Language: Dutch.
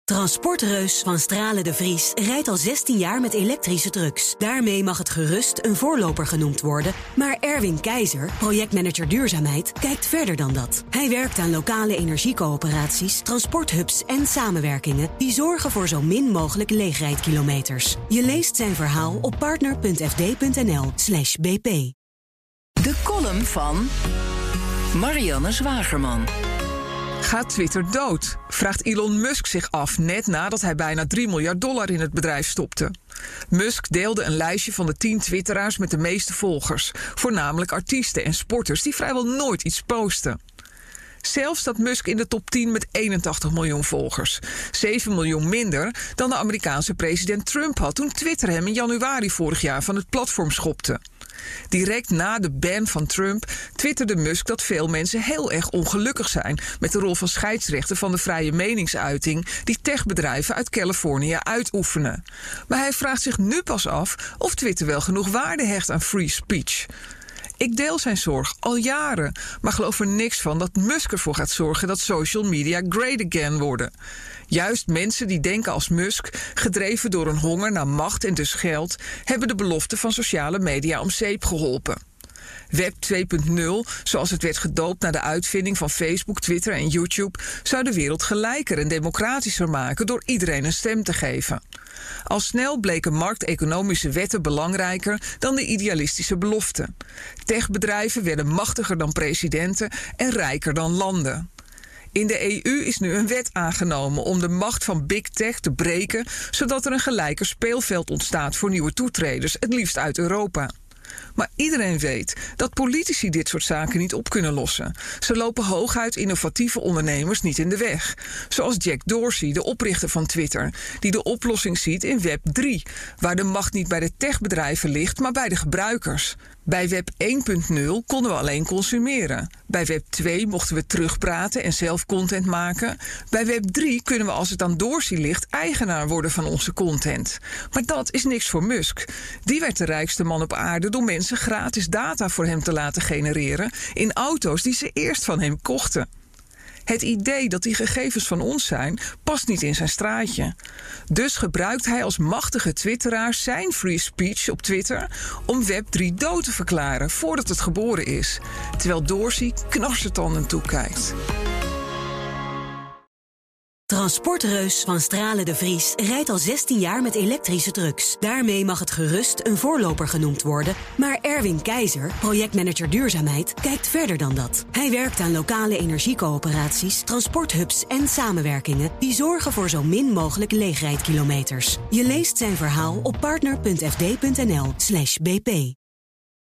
Transportreus van Stralen de Vries rijdt al 16 jaar met elektrische trucks. Daarmee mag het gerust een voorloper genoemd worden. Maar Erwin Keizer, projectmanager duurzaamheid, kijkt verder dan dat. Hij werkt aan lokale energiecoöperaties, transporthubs en samenwerkingen die zorgen voor zo min mogelijk leegrijdkilometers. Je leest zijn verhaal op partner.fd.nl/bp. De column van Marianne Zwagerman. Gaat Twitter dood? Vraagt Elon Musk zich af net nadat hij bijna $3 miljard in het bedrijf stopte. Musk deelde een lijstje van de 10 twitteraars met de meeste volgers. Voornamelijk artiesten en sporters die vrijwel nooit iets posten. Zelf staat Musk in de top 10 met 81 miljoen volgers. 7 miljoen minder dan de Amerikaanse president Trump had toen Twitter hem in januari vorig jaar van het platform schopte. Direct na de ban van Trump twitterde Musk dat veel mensen heel erg ongelukkig zijn met de rol van scheidsrechter van de vrije meningsuiting die techbedrijven uit Californië uitoefenen. Maar hij vraagt zich nu pas af of Twitter wel genoeg waarde hecht aan free speech. Ik deel zijn zorg al jaren, maar geloof er niks van dat Musk ervoor gaat zorgen dat social media great again worden. Juist mensen die denken als Musk, gedreven door een honger naar macht en dus geld, hebben de belofte van sociale media om zeep geholpen. Web 2.0, zoals het werd gedoopt na de uitvinding van Facebook, Twitter en YouTube, zou de wereld gelijker en democratischer maken door iedereen een stem te geven. Al snel bleken markteconomische wetten belangrijker dan de idealistische beloften. Techbedrijven werden machtiger dan presidenten en rijker dan landen. In de EU is nu een wet aangenomen om de macht van Big Tech te breken, zodat er een gelijker speelveld ontstaat voor nieuwe toetreders, het liefst uit Europa. Maar iedereen weet dat politici dit soort zaken niet op kunnen lossen. Ze lopen hooguit innovatieve ondernemers niet in de weg. Zoals Jack Dorsey, de oprichter van Twitter, die de oplossing ziet in Web 3... waar de macht niet bij de techbedrijven ligt, maar bij de gebruikers. Bij Web 1.0 konden we alleen consumeren. Bij Web 2 mochten we terugpraten en zelf content maken. Bij Web 3 kunnen we, als het aan Dorsey ligt, eigenaar worden van onze content. Maar dat is niks voor Musk. Die werd de rijkste man op aarde door mensen gratis data voor hem te laten genereren in auto's die ze eerst van hem kochten. Het idee dat die gegevens van ons zijn, past niet in zijn straatje. Dus gebruikt hij als machtige twitteraar zijn free speech op Twitter om Web 3 dood te verklaren voordat het geboren is, terwijl Dorsey knarsetanden toekijkt. Transportreus van Stralen de Vries rijdt al 16 jaar met elektrische trucks. Daarmee mag het gerust een voorloper genoemd worden. Maar Erwin Keizer, projectmanager duurzaamheid, kijkt verder dan dat. Hij werkt aan lokale energiecoöperaties, transporthubs en samenwerkingen die zorgen voor zo min mogelijk leegrijdkilometers. Je leest zijn verhaal op partner.fd.nl/bp.